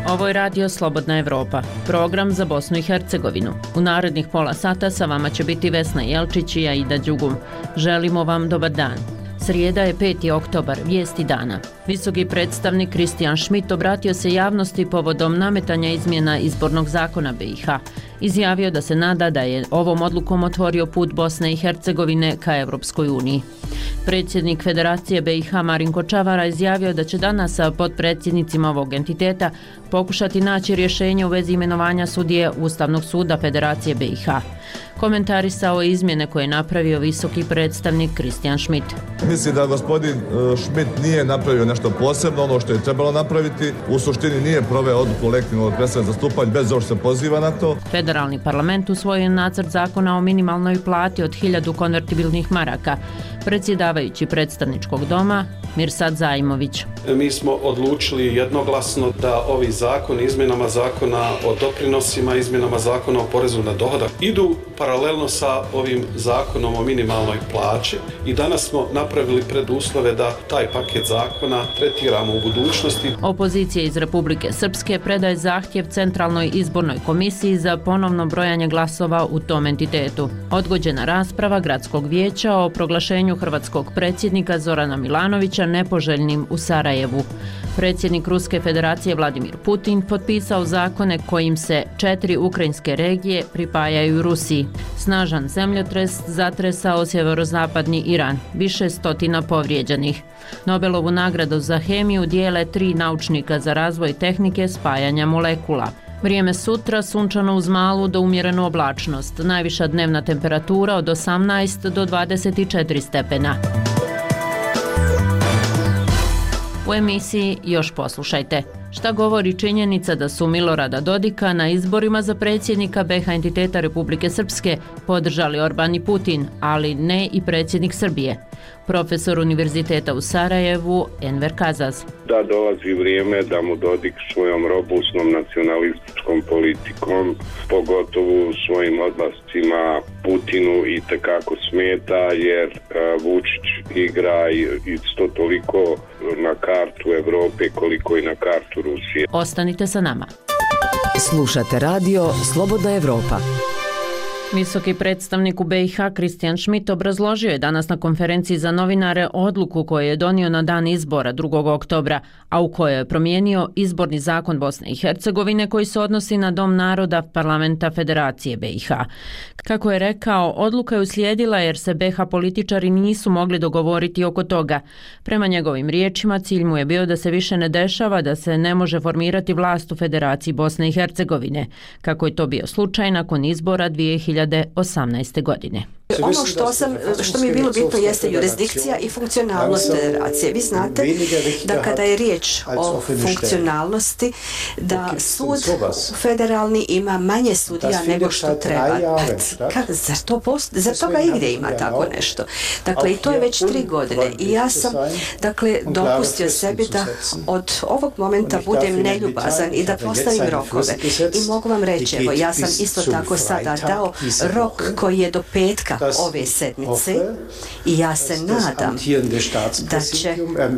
Ovo je Radio Slobodna Evropa, program za Bosnu i Hercegovinu. U narednih pola sata sa vama će biti Vesna Jelčić i Aida Đugum. Želimo vam dobar dan. Srijeda je 5. oktobar, vijesti dana. Visoki predstavnik Kristijan Šmit obratio se javnosti povodom nametanja izmjena izbornog zakona BiH. Izjavio da se nada da je ovom odlukom otvorio put Bosne i Hercegovine ka Evropskoj uniji. Predsjednik Federacije BiH Marinko Čavara izjavio da će danas sa potpredsjednicima ovog entiteta pokušati naći rješenje u vezi imenovanja sudije Ustavnog suda Federacije BiH. Komentarisao je izmjene koje je napravio visoki predstavnik Kristijan Šmit. Mislim da gospodin Šmit nije napravio nešto posebno, ono što je trebalo napraviti. U suštini nije proveo odluku kolektivnog predstavnog zastupanja bez obzira što se poziva na to. Federalni parlament usvojio je nacrt zakona o minimalnoj plati od 1000 konvertibilnih maraka. Predsjedavajući predstavničkog doma Mirsad Zajmović. Mi smo odlučili jednoglasno da ovi zakoni, izmjenama zakona o doprinosima, izmjenama zakona o porezu na dohodak idu paralelno sa ovim zakonom o minimalnoj plaći i danas smo napravili preduslove da taj paket zakona tretiramo u budućnosti. Opozicija iz Republike Srpske predaje zahtjev Centralnoj izbornoj komisiji za ponovno brojanje glasova u tom entitetu. Odgođena rasprava gradskog vijeća o proglašenju hrvatskog predsjednika Zorana Milanovića nepoželjnim u Sarajevu. Predsjednik Ruske federacije Vladimir Putin potpisao zakone kojim se 4 ukrajinske regije pripajaju Rusiji. Snažan zemljotres zatresao sjeverozapadni Iran, više stotina povrijeđenih. Nobelovu nagradu za hemiju dijele 3 naučnika za razvoj tehnike spajanja molekula. Vrijeme sutra sunčano uz malu do umjerenu oblačnost, najviša dnevna temperatura od 18 do 24 stepena. U emisiji još poslušajte. Šta govori činjenica da su Milorada Dodika na izborima za predsjednika BiH entiteta Republike Srpske podržali Orban i Putin, ali ne i predsjednik Srbije? Profesor Univerziteta u Sarajevu Enver Kazaz. Da dolazi vrijeme da mu Dodik svojom robustnom nacionalističkom politikom, pogotovo svojim odlascima Putinu i tekako smeta, jer Vučić igra isto toliko na kartu Evrope koliko i na kartu Rusije. Ostanite sa nama. Slušate radio Slobodna Evropa. Visoki predstavnik u BiH Kristijan Šmit obrazložio je danas na konferenciji za novinare odluku koju je donio na dan izbora 2. oktobra, a u kojoj je promijenio izborni zakon Bosne i Hercegovine koji se odnosi na Dom naroda parlamenta Federacije BiH. Kako je rekao, odluka je uslijedila jer se BiH političari nisu mogli dogovoriti oko toga. Prema njegovim riječima, cilj mu je bio da se više ne dešava da se ne može formirati vlast u Federaciji Bosne i Hercegovine, kako je to bio slučaj nakon izbora 2018. godine. Ono što mi je bilo bitno jeste jurisdikcija i funkcionalnost federacije. Vi znate da kada je riječ o funkcionalnosti, da sud federalni ima manje sudija nego što treba. Zar toga igdje ima tako nešto? Dakle, i to je već 3 godine. I ja sam, dopustio sebi da od ovog momenta budem neljubazan i da postavim rokove. I mogu vam reći, evo, ja sam isto tako sada dao rok koji je do petka ove sedmice i ja se nadam da će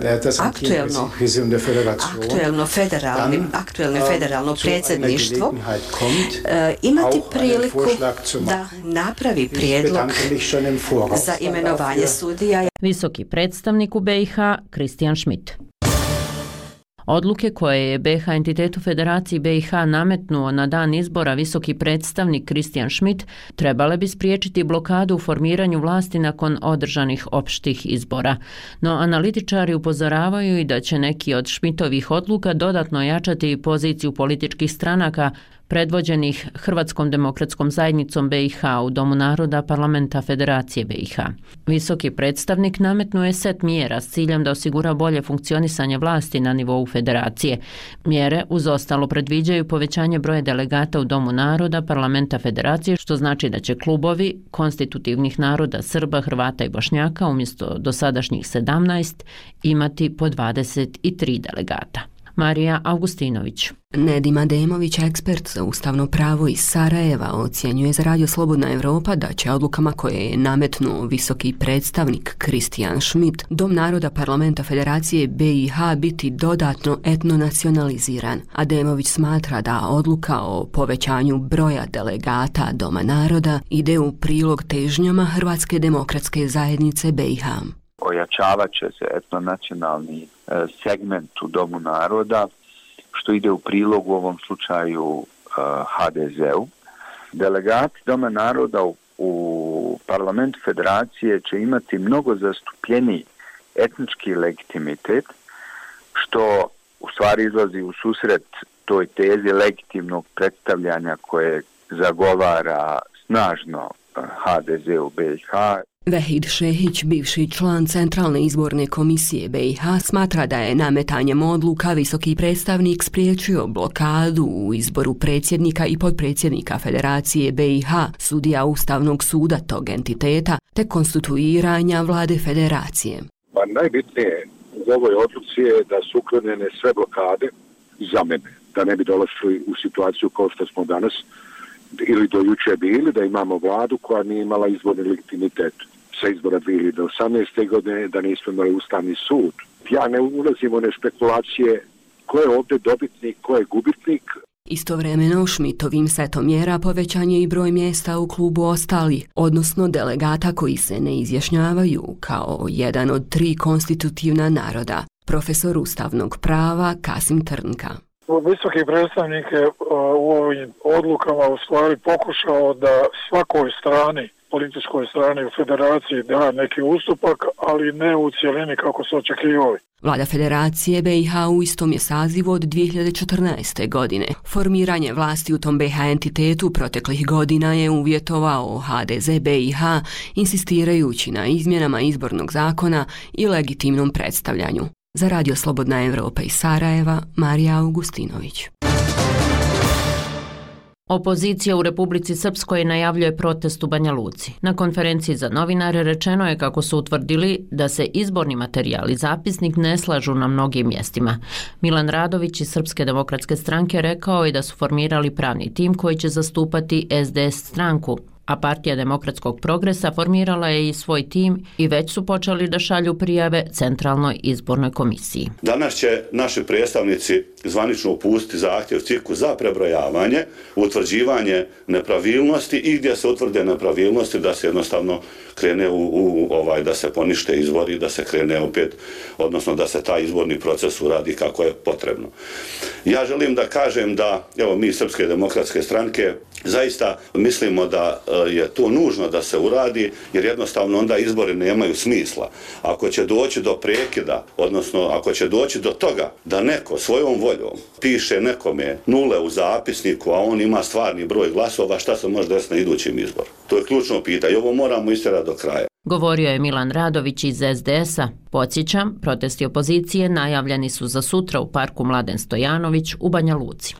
aktuelno federalno predsjedništvo imati priliku da napravi prijedlog za imenovanje sudija. Visoki predstavnik u BiH Kristijan Šmit. Odluke koje je BiH entitetu Federaciji BiH nametnuo na dan izbora visoki predstavnik Kristijan Šmit trebale bi spriječiti blokadu u formiranju vlasti nakon održanih opštih izbora. No analitičari upozoravaju i da će neki od Šmitovih odluka dodatno jačati poziciju političkih stranaka predvođenih Hrvatskom demokratskom zajednicom BiH u Domu naroda parlamenta Federacije BiH. Visoki predstavnik nametnuo je set mjera s ciljem da osigura bolje funkcionisanje vlasti na nivou federacije. Mjere uz ostalo predviđaju povećanje broja delegata u Domu naroda parlamenta Federacije, što znači da će klubovi konstitutivnih naroda Srba, Hrvata i Bošnjaka umjesto dosadašnjih 17 imati po 23 delegata. Marija Augustinović. Nedim Ademović, ekspert za ustavno pravo iz Sarajeva, ocjenjuje za Radio Slobodna Evropa da će odlukama koje je nametnuo visoki predstavnik Christian Schmidt, Dom naroda Parlamenta Federacije BiH biti dodatno etnonacionaliziran. Ademović smatra da odluka o povećanju broja delegata Doma naroda ide u prilog težnjama Hrvatske demokratske zajednice BiH. Ojačavat će se etnonacionalni segment u Domu naroda, što ide u prilog u ovom slučaju HDZ-u. Delegati Doma naroda u Parlamentu Federacije će imati mnogo zastupljeniji etnički legitimitet, što u stvari izlazi u susret toj tezi legitimnog predstavljanja koje zagovara snažno HDZ u BiH. Vehid Šehić, bivši član Centralne izborne komisije BiH, smatra da je nametanjem odluka visoki predstavnik spriječio blokadu u izboru predsjednika i potpredsjednika Federacije BiH, sudija Ustavnog suda tog entiteta, te konstituiranja vlade Federacije. Pa najbitnije u ovoj odluci je da su uklonjene sve blokade za mene, da ne bi došli u situaciju kao što smo danas ili do juče bili, da imamo vladu koja nije imala izborni legitimitet sa izbora 2018. godine, da nismo imali Ustavni sud. Ja ne ulazim u one spekulacije ko je ovdje dobitnik, ko je gubitnik. Istovremeno Schmidtovim setom mjera povećan je i broj mjesta u klubu ostalih, odnosno delegata koji se ne izjašnjavaju kao jedan od 3 konstitutivna naroda. Profesor ustavnog prava Kasim Trnka. Visoki predstavnik je u ovim odlukama u stvari pokušao da svakoj strani, političkoj strani u federaciji da neki ustupak, ali ne u cijelini kako su očekivali. Vlada Federacije BiH u istom je sazivu od 2014. godine. Formiranje vlasti u tom BiH entitetu proteklih godina je uvjetovao HDZ BiH, insistirajući na izmjenama izbornog zakona i legitimnom predstavljanju. Za Radio Slobodna Evropa iz Sarajeva, Marija Augustinović. Opozicija u Republici Srpskoj najavljuje protest u Banja Luci. Na konferenciji za novinare rečeno je kako su utvrdili da se izborni materijal i zapisnik ne slažu na mnogim mjestima. Milan Radović iz Srpske demokratske stranke rekao je da su formirali pravni tim koji će zastupati SDS stranku, a Partija demokratskog progresa formirala je i svoj tim i već su počeli da šalju prijave Centralnoj izbornoj komisiji. Danas će naši predstavnici zvanično upustiti zahtjev CIK-u za prebrojavanje, utvrđivanje nepravilnosti i gdje se utvrde nepravilnosti da se jednostavno krene da se ponište izbori, da se krene opet, odnosno da se taj izborni proces uradi kako je potrebno. Ja želim da kažem da, evo, mi Srpske demokratske stranke zaista mislimo da je to nužno da se uradi, jer jednostavno onda izbori nemaju smisla. Ako će doći do prekida, odnosno ako će doći do toga da neko svojom voljom piše nekome nule u zapisniku, a on ima stvarni broj glasova, šta se može desiti na idućim izboru? To je ključno pitanje i ovo moramo istjerati do kraja. Govorio je Milan Radović iz SDS-a. Podsjećam, protesti opozicije najavljeni su za sutra u parku Mladen Stojanović u Banja Luci.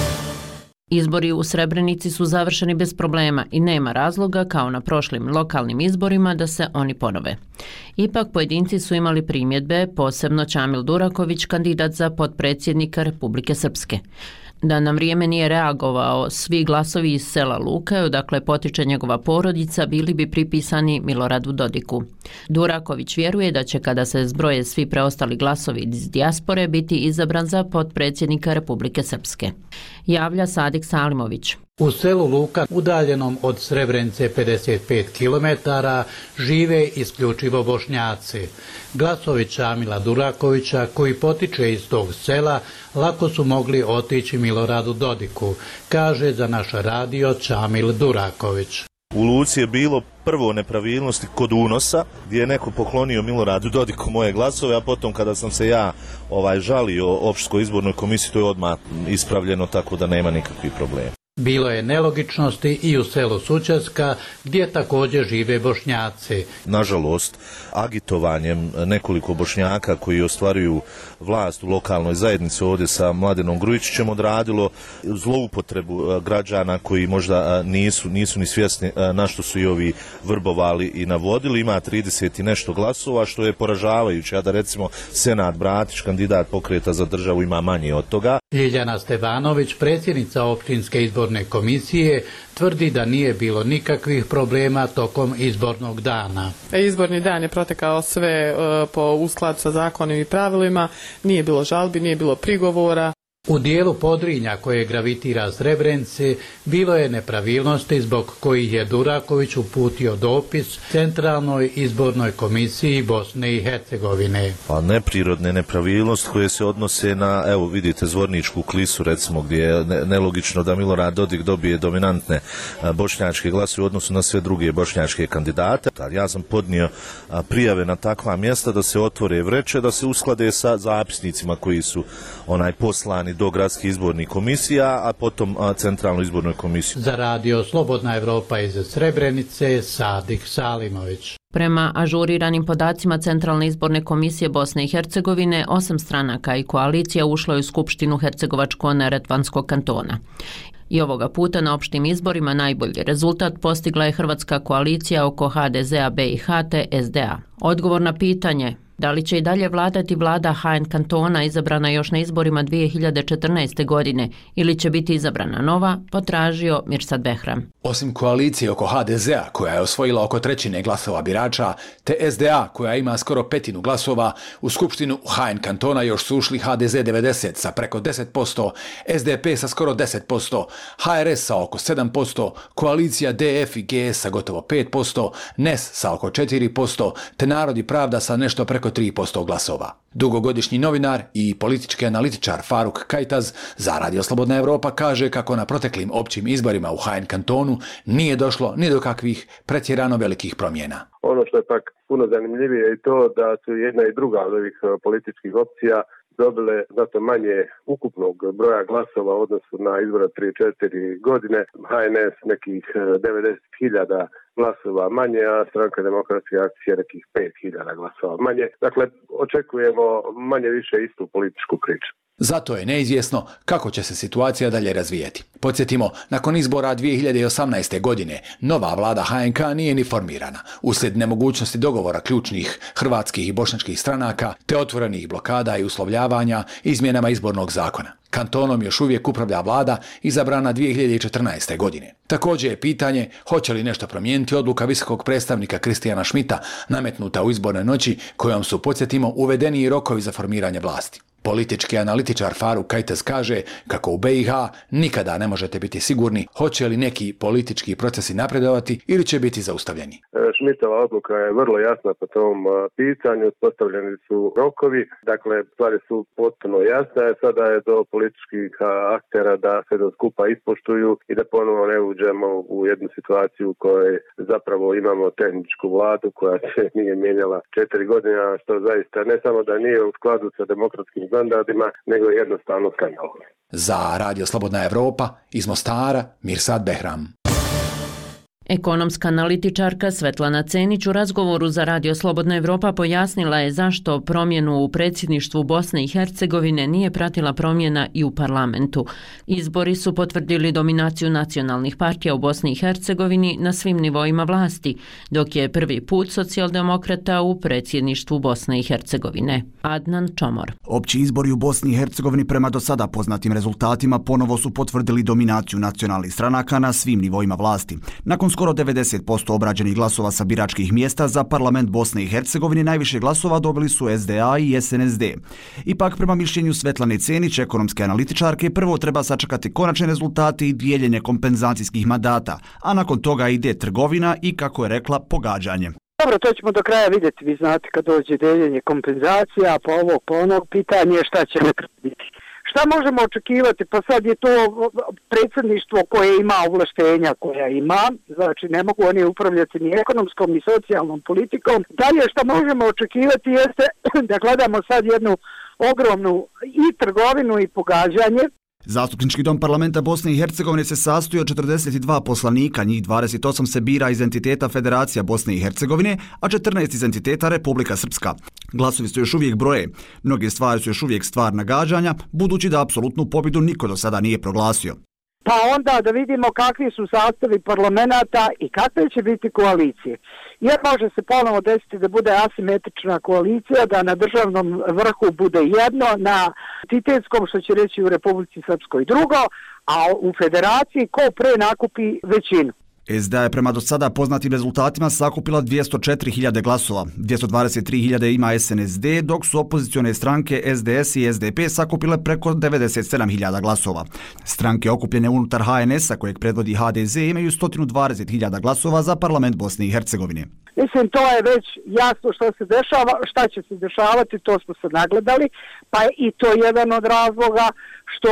Izbori u Srebrenici su završeni bez problema i nema razloga, kao na prošlim lokalnim izborima, da se oni ponove. Ipak pojedinci su imali primjedbe, posebno Čamil Duraković, kandidat za potpredsjednika Republike Srpske. Da na vrijeme nije reagovao, svi glasovi iz sela Luke, odakle potiče njegova porodica, bili bi pripisani Miloradu Dodiku. Duraković vjeruje da će, kada se zbroje svi preostali glasovi iz dijaspore, biti izabran za potpredsjednika Republike Srpske. Javlja Sadik Salimović. U selu Luka, udaljenom od Srebrenice 55 km, žive isključivo Bošnjaci. Glasovi Čamila Durakovića, koji potiče iz tog sela, lako su mogli otići Miloradu Dodiku, kaže za naš radio Čamil Duraković. U Luci je bilo prvo nepravilnosti kod unosa, gdje je neko poklonio Miloradu Dodiku moje glasove, a potom kada sam se ja žalio opštinskoj izbornoj komisiji, to je odmah ispravljeno, tako da nema nikakvih problema. Bilo je nelogičnosti i u selu Sućaska, gdje također žive Bošnjaci. Nažalost, agitovanjem nekoliko Bošnjaka koji ostvaruju vlast u lokalnoj zajednici ovdje sa Mladenom Grujičićem odradilo zloupotrebu građana koji možda nisu ni svjesni na što su i ovi vrbovali i navodili. Ima 30 i nešto glasova, što je poražavajuće, a da recimo Senad Bratić, kandidat Pokreta za državu, ima manje od toga. Ljiljana Stevanović, predsjednica općinske izborne komisije, tvrdi da nije bilo nikakvih problema tokom izbornog dana. Izborni dan je protekao sve u skladu sa zakonom i pravilima, nije bilo žalbi, nije bilo prigovora. U dijelu Podrinja koje gravitira Srebrenici bilo je nepravilnosti zbog kojih je Duraković uputio dopis Centralnoj izbornoj komisiji Bosne i Hercegovine. Pa neprirodne nepravilnosti koje se odnose na, evo vidite, Zvorničku klisu recimo, gdje je nelogično da Milorad Dodik dobije dominantne bošnjačke glasove u odnosu na sve druge bošnjačke kandidate. Ja sam podnio prijave na takva mjesta da se otvore vreće, da se usklade sa zapisnicima koji su poslani do gradskih izbornih komisija, a potom Centralnu izbornoj komisiju. Za radio Slobodna Evropa iz Srebrenice, Sadik Salimović. Prema ažuriranim podacima Centralne izborne komisije Bosne i Hercegovine, 8 stranaka i koalicija ušlo je u Skupštinu Hercegovačko-neretvanskog kantona. I ovoga puta na opštim izborima najbolji rezultat postigla je Hrvatska koalicija oko HDZ-a BiH te SDA. Odgovor na pitanje da li će i dalje vladati vlada HN kantona izabrana još na izborima 2014. godine ili će biti izabrana nova, potražio Mirsad Behram. Osim koalicije oko HDZ-a koja je osvojila oko 1/3 glasova birača, te SDA koja ima skoro 1/5 glasova, u Skupštinu HN kantona još su ušli HDZ 90 sa preko 10%, SDP sa skoro 10%, HRS sa oko 7%, koalicija DF i GS sa gotovo 5%, NES sa oko 4%, te Narod i Pravda sa nešto preko 3% glasova. Dugogodišnji novinar i politički analitičar Faruk Kajtaz za Radio Slobodna Evropa kaže kako na proteklim općim izborima u HN kantonu nije došlo ni do kakvih pretjerano velikih promjena. Ono što je pak puno zanimljivije je to da su jedna i druga od ovih političkih opcija dobile zato manje ukupnog broja glasova u odnosu na izbora 3-4 godine. HNS nekih 90.000 glasova manje, a Stranka demokratske akcije nekih 5.000 glasova manje. Dakle, očekujemo manje više istu političku priču. Zato je neizvjesno kako će se situacija dalje razvijeti. Podsjetimo, nakon izbora 2018. godine nova vlada HNK nije ni formirana, uslijed nemogućnosti dogovora ključnih hrvatskih i bošnjačkih stranaka, te otvorenih blokada i uslovljavanja izmjenama izbornog zakona. Kantonom još uvijek upravlja vlada izabrana 2014. godine. Također je pitanje hoće li nešto promijeniti odluka visokog predstavnika Kristijana Šmita nametnuta u izbornoj noći kojom su, podsjetimo, uvedeni i rokovi za formiranje vlasti. Politički analitičar Faruk Kajtaz kaže kako u BiH nikada ne možete biti sigurni hoće li neki politički procesi napredovati ili će biti zaustavljeni. Šmitova odluka je vrlo jasna po tom pitanju, postavljeni su rokovi, dakle stvari su potpuno jasne, sada je do političkih aktera da se do skupa ispoštuju i da ponovo ne uđemo u jednu situaciju u kojoj zapravo imamo tehničku vladu koja se nije mijenjala 4 godine, što zaista ne samo da nije u skladu sa demokratskim standardima, nego jednostavno skandal. Za Radio Slobodna Evropa iz Mostara, Mirsad Behram. Ekonomska analitičarka Svetlana Cenić u razgovoru za Radio Slobodna Evropa pojasnila je zašto promjenu u predsjedništvu Bosne i Hercegovine nije pratila promjena i u parlamentu. Izbori su potvrdili dominaciju nacionalnih partija u Bosni i Hercegovini na svim nivoima vlasti, dok je prvi put socijaldemokrata u predsjedništvu Bosne i Hercegovine. Adnan Čomor. Opći izbori u Bosni i Hercegovini prema do sada poznatim rezultatima ponovo su potvrdili dominaciju nacionalnih stranaka na svim nivoima vlasti. Nakon skoro 90% obrađenih glasova sa biračkih mjesta za parlament Bosne i Hercegovine najviše glasova dobili su SDA i SNSD. Ipak, prema mišljenju Svetlane Cenić, ekonomske analitičarke, prvo treba sačekati konačne rezultate i dijeljenje kompenzacijskih mandata, a nakon toga ide trgovina i, kako je rekla, pogađanje. Dobro, to ćemo do kraja vidjeti. Vi znate kad dođe dijeljenje kompenzacija, po onog pitanje šta će biti. Šta možemo očekivati? Pa sad je to predsjedništvo koje ima ovlaštenja koja ima, znači ne mogu oni upravljati ni ekonomskom ni socijalnom politikom. Dalje što možemo očekivati jeste da gledamo sad jednu ogromnu i trgovinu i pogađanje. Zastupnički dom parlamenta Bosne i Hercegovine se sastoji od 42 poslanika, njih 28 se bira iz entiteta Federacija Bosne i Hercegovine, a 14 iz entiteta Republika Srpska. Glasovi su još uvijek broje. Mnoge stvari su još uvijek stvar nagađanja, budući da apsolutnu pobjedu niko do sada nije proglasio. Pa onda da vidimo kakvi su sastavi parlamenta i kakve će biti koalicije. Jer može se ponovo desiti da bude asimetrična koalicija, da na državnom vrhu bude jedno, na entitetskom, što će reći u Republici Srpskoj drugo, a u federaciji ko pre nakupi većinu. SDA je prema do sada poznatim rezultatima sakupila 204.000 glasova, 223.000 ima SNSD, dok su opozicione stranke SDS i SDP sakupile preko 97.000 glasova. Stranke okupljene unutar HNS-a, kojeg predvodi HDZ, imaju 120.000 glasova za parlament Bosne i Hercegovine. Mislim, to je već jasno što se dešava, šta će se dešavati, to smo se nagledali, pa je i to jedan od razloga što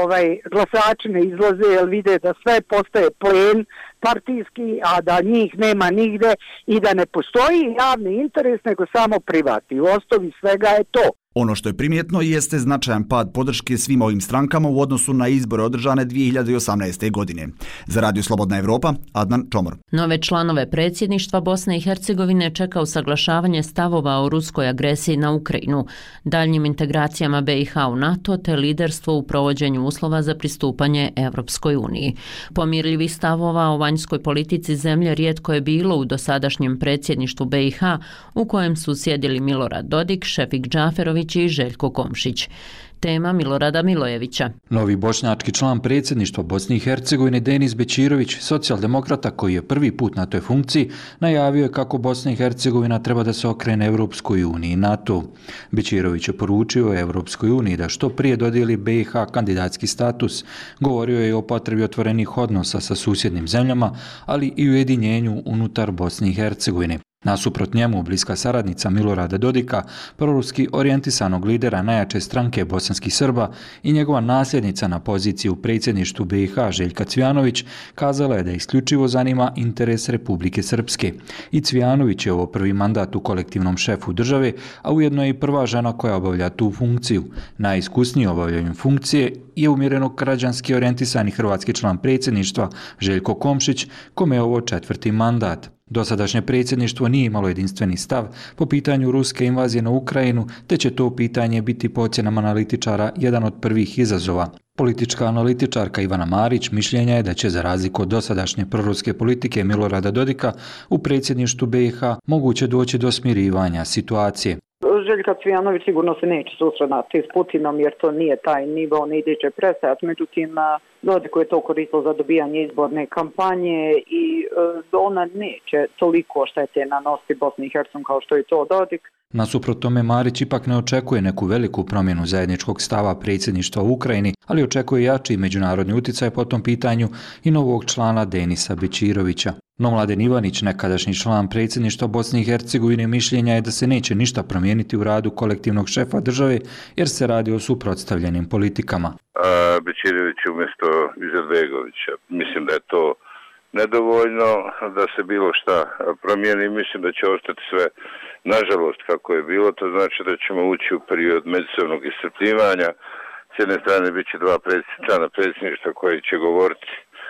glasači ne izlaze jer vide da sve postaje plen partijski, a da njih nema nigde i da ne postoji javni interes nego samo privatni. U osnovi svega je to. Ono što je primjetno jeste značajan pad podrške svim ovim strankama u odnosu na izbore održane 2018. godine. Za Radio Slobodna Evropa, Adnan Čomor. Nove članove predsjedništva Bosne i Hercegovine čeka usaglašavanje stavova o ruskoj agresiji na Ukrajinu, daljnjim integracijama BiH u NATO te liderstvo u provođenju uslova za pristupanje Evropskoj uniji. Pomirljivih stavova o vanjskoj politici zemlje rijetko je bilo u dosadašnjem predsjedništvu BiH, u kojem su sjedili Milorad Dodik, Šefik Džaferović i Željko Komšić. Tema Milorada Milojevića. Novi bošnjački član predsjedništva Bosne i Hercegovine Denis Bećirović, socijaldemokrata koji je prvi put na toj funkciji, najavio je kako Bosna i Hercegovina treba da se okrene Evropskoj uniji i NATO. Bećirović je poručio Evropskoj uniji da što prije dodijeli BiH kandidatski status. Govorio je o potrebi otvorenih odnosa sa susjednim zemljama, ali i ujedinjenju unutar Bosne i Hercegovine. Nasuprot njemu, bliska saradnica Milorada Dodika, proruski orijentisanog lidera najjače stranke bosanskih Srba i njegova nasljednica na poziciji u predsjedništvu BiH Željka Cvijanović, kazala je da isključivo zanima interes Republike Srpske. I Cvijanović je ovo prvi mandat u kolektivnom šefu države, a ujedno je i prva žena koja obavlja tu funkciju. Najiskusniji obavljanjem funkcije je umjereno građanski orijentisani hrvatski član predsjedništva Željko Komšić, kome je ovo 4. mandat. Dosadašnje predsjedništvo nije imalo jedinstveni stav po pitanju ruske invazije na Ukrajinu, te će to pitanje biti po ocjenama analitičara jedan od prvih izazova. Politička analitičarka Ivana Marić mišljenja je da će, za razliku od dosadašnje proruske politike Milorada Dodika, u predsjedništvu BiH moguće doći do smirivanja situacije. Željka Cvijanović sigurno se neće susretati s Putinom jer to nije taj nivo, ne ide će prestajati. Međutim, Dodiku je to koristilo za dobijanje izborne kampanje i ona neće toliko štete nanositi Bosni i Hercegovini kao što je to Dodik. Nasuprot tome, Marić ipak ne očekuje neku veliku promjenu zajedničkog stava predsjedništva u Ukrajini, ali očekuje jači međunarodni utjecaj po tom pitanju i novog člana Denisa Bećirovića. No Mladen Ivanić, nekadašnji član predsjedništva Bosne i Hercegovine, mišljenja je da se neće ništa promijeniti u radu kolektivnog šefa države jer se radi o suprotstavljenim politikama. Bećirović umjesto Izetbegovića. Mislim da je to nedovoljno da se bilo šta promijeni. Mislim da će ostati sve nažalost kako je bilo. To znači da ćemo ući u period međusobnog iscrpljivanja. S jedne strane bit će dva člana predsjedništva koji će govoriti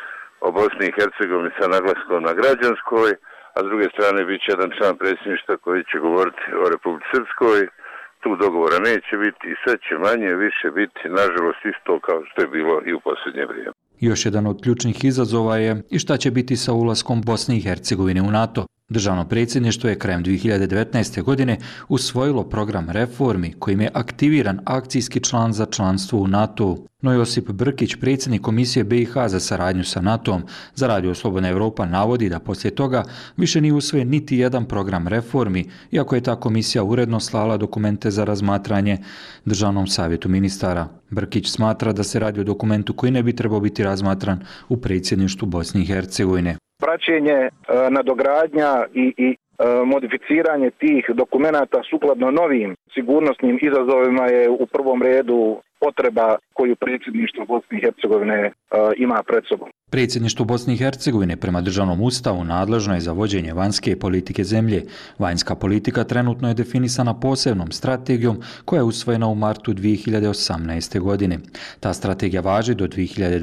o Bosni i Hercegovini sa naglaskom na građanskoj, a s druge strane bit će jedan član predsjedništva koji će govoriti o Republici Srpskoj. Tu dogovora neće biti i sve će manje više biti, nažalost, isto kao što je bilo i u posljednje vrijeme. Još jedan od ključnih izazova je i šta će biti sa ulaskom Bosne i Hercegovine u NATO. Državno predsjedništvo je krajem 2019. godine usvojilo program reformi kojim je aktiviran akcijski član za članstvo u NATO-u. No Josip Brkić, predsjednik Komisije BiH za saradnju sa NATO-om za Radio Slobodna Evropa, navodi da poslije toga više nije usvojen niti jedan program reformi, iako je ta komisija uredno slala dokumente za razmatranje Državnom savjetu ministara. Brkić smatra da se radi o dokumentu koji ne bi trebao biti razmatran u predsjedništvu Bosne i Hercegovine. Praćenje, nadogradnja i modificiranje tih dokumenata sukladno novim sigurnosnim izazovima je u prvom redu potreba koju predsjedništvo Bosne i Hercegovine ima pred sobom. Predsjedništvo Bosne i Hercegovine prema državnom ustavu nadležno je za vođenje vanjske politike zemlje. Vanjska politika trenutno je definisana posebnom strategijom koja je usvojena u martu 2018. godine. Ta strategija važi do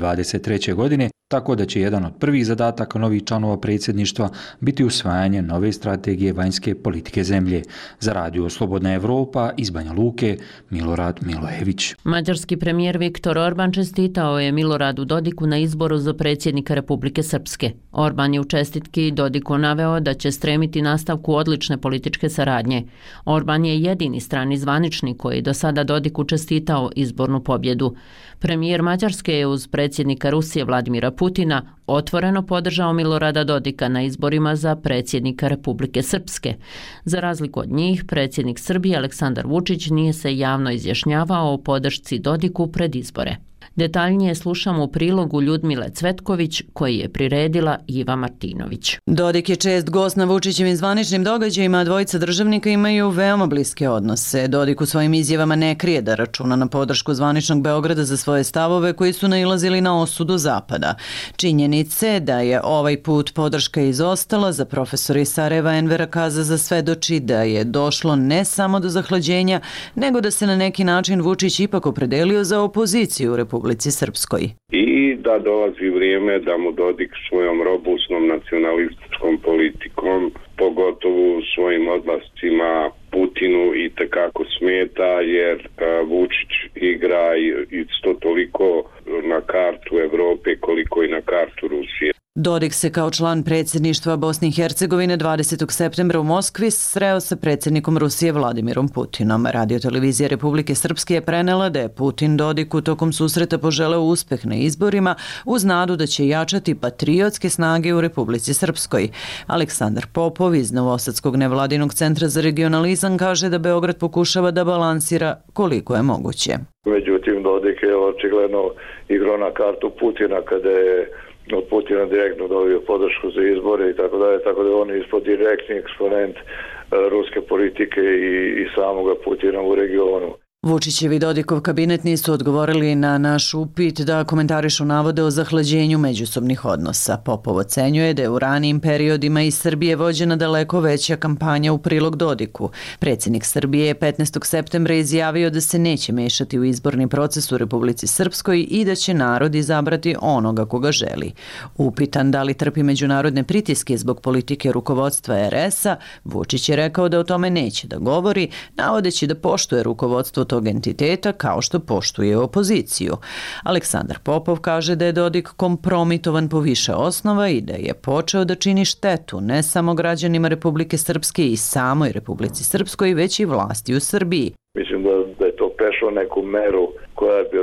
2023. godine, tako da će jedan od prvih zadataka novih članova predsjedništva biti usvajanje nove strategije vanjske politike zemlje. Za Radio Slobodna Evropa iz Banja Luke, Milorad Milojević. Mađarski premijer Viktor Orban čestitao je Miloradu Dodiku na izboru za predsjednika Republike Srpske. Orban je u čestitki Dodiku naveo da će stremiti nastavku odlične političke saradnje. Orban je jedini strani zvaničnik koji je do sada Dodiku čestitao izbornu pobjedu. Premijer Mađarske je uz predsjednika Rusije Vladimira Putina otvoreno podržao Milorada Dodika na izborima za predsjednika Republike Srpske. Za razliku od njih, predsjednik Srbije Aleksandar Vučić nije se javno izjašnjavao o podršci Dodiku pred izbore. Detaljnije slušamo u prilogu Ljudmile Cvetković koji je priredila Iva Martinović. Dodik je čest gost na Vučićevim zvaničnim događajima, a dvojica državnika imaju veoma bliske odnose. Dodik u svojim izjavama ne krije da računa na podršku zvaničnog Beograda za svoje stavove koji su nailazili na osudu Zapada. Činjenice da je ovaj put podrška izostala za profesora iz Sarajeva Envera Kazaza svedoči da je došlo ne samo do zahlađenja, nego da se na neki način Vučić ipak opredelio za opoziciju u Republici Srpskoj. I da dolazi vrijeme da mu Dodik svojom robustnom nacionalističkom politikom, pogotovo svojim odlascima Putinu i tekako smeta, jer Vučić igra isto toliko na kartu Evrope koliko i na kartu Rusije. Dodik se kao član predsjedništva Bosne i Hercegovine 20. septembra u Moskvi sreo sa predsjednikom Rusije Vladimirom Putinom. Radiotelevizija Republike Srpske je prenela da je Putin Dodiku tokom susreta poželeo uspeh na izborima uz nadu da će jačati patriotske snage u Republici Srpskoj. Aleksandar Popov iz Novosadskog nevladinog centra za regionalizam kaže da Beograd pokušava da balansira koliko je moguće. Međutim, Dodik je očigledno igrao na kartu Putina kada je od Putina direktno dobio podršku za izbore i tako da on je ispod direktni eksponent ruske politike i samoga Putina u regionu. Vučićev i Dodikov kabinet nisu odgovorili na naš upit da komentarišu navode o zahlađenju međusobnih odnosa. Popov ocenjuje da je u ranijim periodima iz Srbije vođena daleko veća kampanja u prilog Dodiku. Predsjednik Srbije je 15. septembra izjavio da se neće mešati u izborni proces u Republici Srpskoj i da će narod izabrati onoga koga želi. Upitan da li trpi međunarodne pritiske zbog politike rukovodstva RS-a, Vučić je rekao da o tome neće da govori, navodeći da poštuje rukovodstvo tog entiteta kao što poštuje opoziciju. Aleksandar Popov kaže da je Dodik kompromitovan po više osnova i da je počeo da čini štetu ne samo građanima Republike Srpske i samoj Republici Srpskoj, već i vlasti u Srbiji. Mislim da je to prešlo neku meru koja bi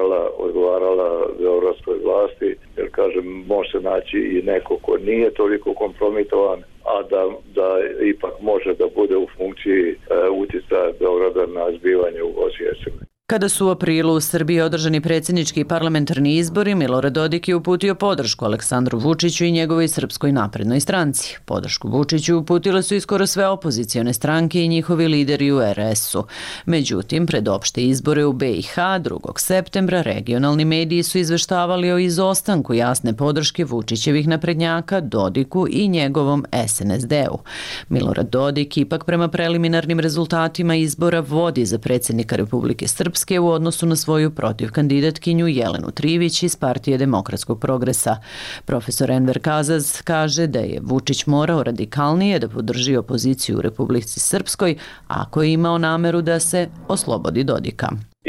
odgovarala beogradskoj vlasti, jer kažem, može se naći i neko ko nije toliko kompromitovan, a da ipak može da bude u funkciji utjecaja Beograda na zbivanje u Bosni i Hercegovini. Kada su u aprilu u Srbiji održani predsjednički i parlamentarni izbori, Milorad Dodik je uputio podršku Aleksandru Vučiću i njegovoj Srpskoj naprednoj stranci. Podršku Vučiću uputile su i skoro sve opozicione stranke i njihovi lideri u RS-u. Međutim, pred opšte izbore u BiH 2. septembra regionalni mediji su izveštavali o izostanku jasne podrške Vučićevih naprednjaka Dodiku i njegovom SNSD-u. Milorad Dodik ipak prema preliminarnim rezultatima izbora vodi za predsjednika Republike Srpske u odnosu na svoju protivkandidatkinju Jelenu Trivić iz Partije demokratskog progresa. Profesor Enver Kazaz kaže da je Vučić morao radikalnije da podrži opoziciju u Republici Srpskoj ako je imao nameru da se oslobodi Dodika.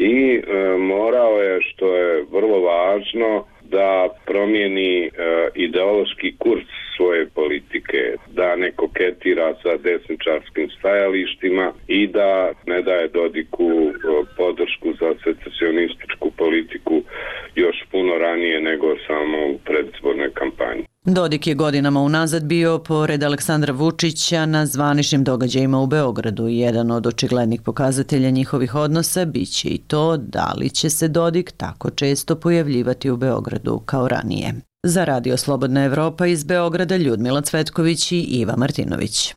I morao je, što je vrlo važno, da promijeni ideološki kurs svoje politike, da ne koketira sa desničarskim stajalištima i da ne daje Dodiku podršku za secesionističku politiku još puno ranije nego samo u predizbornoj kampanji. Dodik je godinama unazad bio, pored Aleksandra Vučića, na zvaničnim događajima u Beogradu. Jedan od očiglednih pokazatelja njihovih odnosa biće i to da li će se Dodik tako često pojavljivati u Beogradu kao ranije. Za Radio Slobodna Evropa iz Beograda Ljudmila Cvetković i Iva Martinović.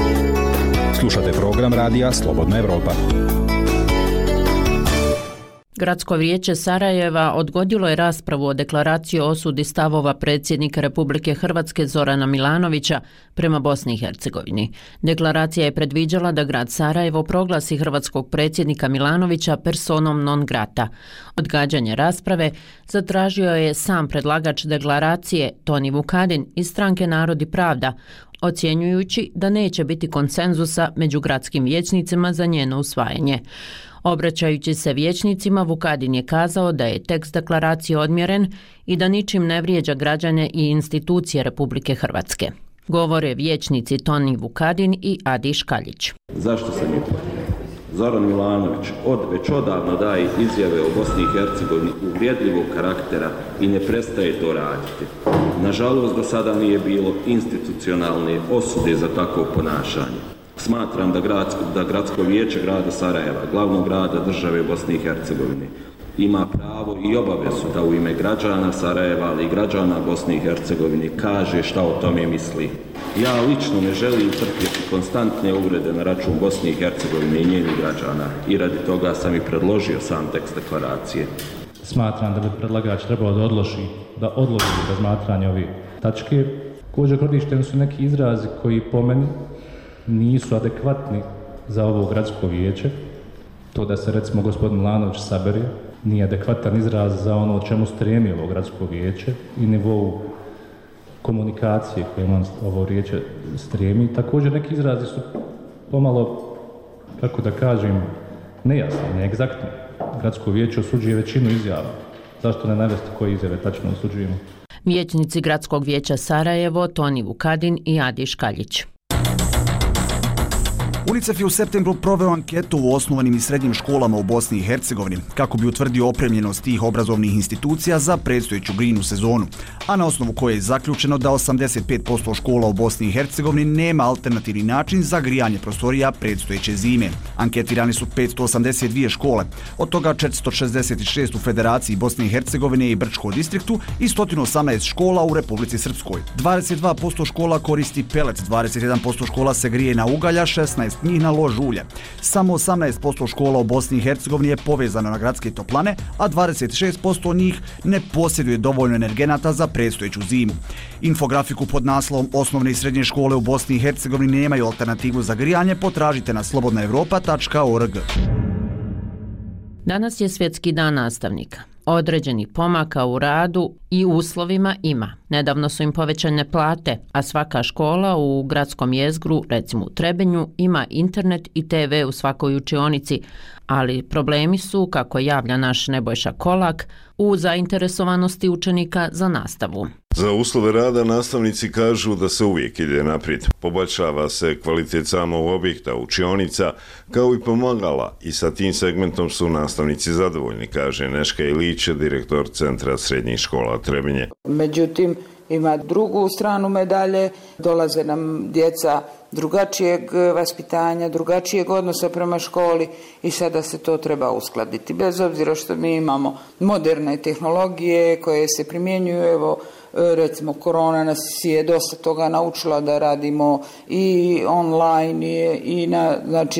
Slušate program Radija Slobodna Evropa. Gradsko vijeće Sarajeva odgodilo je raspravu o deklaraciji o osudi stavova predsjednika Republike Hrvatske Zorana Milanovića prema Bosni i Hercegovini. Deklaracija je predviđala da grad Sarajevo proglasi hrvatskog predsjednika Milanovića personom non grata. Odgađanje rasprave zatražio je sam predlagač deklaracije Toni Vukadin iz stranke Narod i pravda, ocjenjujući da neće biti konsenzusa među gradskim vijećnicima za njeno usvajanje. Obraćajući se vijećnicima, Vukadin je kazao da je tekst deklaracije odmjeren i da ničim ne vrijeđa građane i institucije Republike Hrvatske. Govore vijećnici Toni Vukadin i Adi Škaljić. Zašto sam je protiv? Zoran Milanović već odavno daje izjave o Bosni i Hercegovini uvrijedljivog karaktera i ne prestaje to raditi. Nažalost, do sada nije bilo institucionalne osude za takvo ponašanje. Smatram da Gradsko vijeće grada Sarajeva, glavnog grada države Bosne i Hercegovine, ima pravo i obavezu da u ime građana Sarajeva, ali i građana Bosne i Hercegovine kaže šta o tome misli. Ja lično ne želim trpjeti konstantne uvrede na račun Bosne i Hercegovine i njenih građana i radi toga sam i predložio sam tekst deklaracije. Smatram da bi predlagač trebao da odloži razmatranje ove tačke. Također korišteni su neki izrazi koji po meni nisu adekvatni za ovo gradsko vijeće. To da se recimo gospodin Milanović sabere nije adekvatan izraz za ono o čemu stremi ovo gradsko vijeće i nivou komunikacije kojom ovo vijeće stremi. Također neki izrazi su pomalo, kako da kažem, nejasni, neegzaktni. Gradsko vijeće osuđuje većinu izjava. Zašto ne navesti koje izjave tačno osuđujemo? Vijećnici Gradskog vijeća Sarajevo, Toni Vukadin i Adi Škaljić. UNICEF je u septembru proveo anketu u osnovanim i srednjim školama u Bosni i Hercegovini kako bi utvrdio opremljenost tih obrazovnih institucija za predstojeću grinu sezonu, a na osnovu koje je zaključeno da 85% škola u Bosni i Hercegovini nema alternativni način za grijanje prostorija predstojeće zime. Anketirani su 582 škole, od toga 466 u Federaciji Bosne i Hercegovine i Brčko distriktu i 118 škola u Republici Srpskoj. 22% škola koristi pelet, 21% škola se grije na ugalja, 16 njih na lož ulje. Samo 18% škola u Bosni i Hercegovini je povezano na gradske toplane, a 26% njih ne posjeduje dovoljno energenata za predstojeću zimu. Infografiku pod naslovom Osnovne i srednje škole u Bosni i Hercegovini nemaju alternativu za grijanje potražite na slobodnaevropa.org. Danas je Svjetski dan nastavnika. Određeni pomaka u radu i uslovima ima. Nedavno su im povećane plate, a svaka škola u gradskom jezgru, recimo u Trebinju, ima internet i TV u svakoj učionici, ali problemi su, kako javlja naš Nebojša Kolak, u zainteresovanosti učenika za nastavu. Za uslove rada nastavnici kažu da se uvijek ide naprijed. Poboljšava se kvalitet samog objekta, učionica, kao i pomagala i sa tim segmentom su nastavnici zadovoljni, kaže Neška Ilić, direktor Centra srednjih škola Trebinje. Međutim, ima drugu stranu medalje, dolaze nam djeca drugačijeg vaspitanja, drugačijeg odnosa prema školi i sada se to treba uskladiti. Bez obzira što mi imamo moderne tehnologije koje se primjenjuju, evo recimo korona nas je dosta toga naučila da radimo i online i na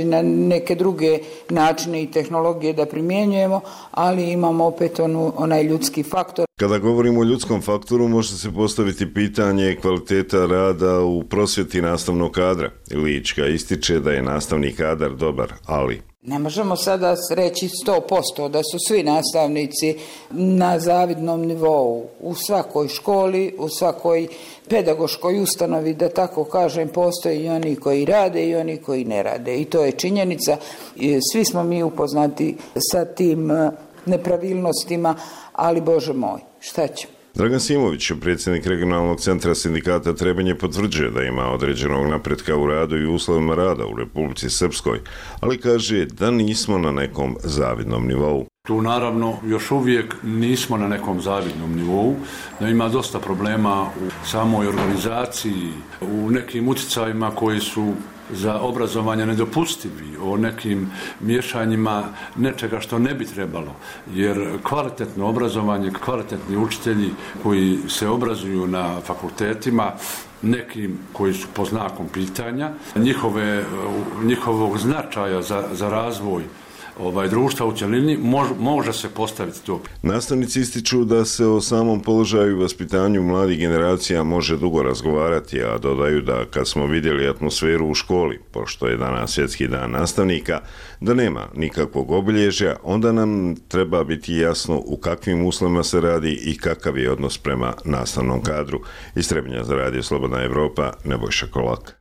neke druge načine i tehnologije da primjenjujemo, ali imamo opet onaj ljudski faktor. Kada govorimo o ljudskom faktoru, može se postaviti pitanje kvaliteta rada u prosvjeti nastavnog kadra. Ilićka ističe da je nastavni kadar dobar, ali ne možemo sada reći 100% da su svi nastavnici na zavidnom nivou u svakoj školi, u svakoj pedagoškoj ustanovi, da tako kažem, postoje i oni koji rade i oni koji ne rade. I to je činjenica. Svi smo mi upoznati sa tim nepravilnostima, ali Bože moj, šta ćemo? Dragan Simović, predsjednik regionalnog centra sindikata Trebinje, potvrđuje da ima određenog napretka u radu i uslovima rada u Republici Srpskoj, ali kaže da nismo na nekom zavidnom nivou. Tu naravno još uvijek nismo na nekom zavidnom nivou, da ima dosta problema u samoj organizaciji, u nekim utjecajima koji su za obrazovanje nedopustivi, o nekim miješanjima nečega što ne bi trebalo, jer kvalitetno obrazovanje, kvalitetni učitelji koji se obrazuju na fakultetima, nekim koji su pod znakom pitanja, njihovog značaja za razvoj društva u cjelini, može se postaviti to. Nastavnici ističu da se o samom položaju i vaspitanju mladih generacija može dugo razgovarati, a dodaju da kad smo vidjeli atmosferu u školi, pošto je danas svjetski dan nastavnika, da nema nikakvog obilježja, onda nam treba biti jasno u kakvim uslovima se radi i kakav je odnos prema nastavnom kadru. Iz Trebinja za Radio Slobodna Evropa, Nebojša Kolak.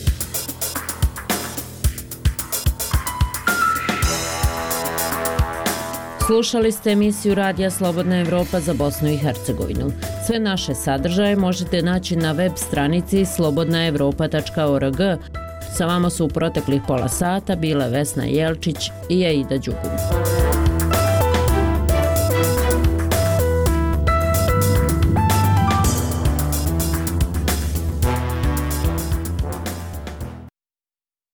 Slušali ste emisiju Radija Slobodna Evropa za Bosnu i Hercegovinu. Sve naše sadržaje možete naći na web stranici slobodnaevropa.org. Sa vama su u proteklih pola sata bile Vesna Jelčić i Aida Đugum.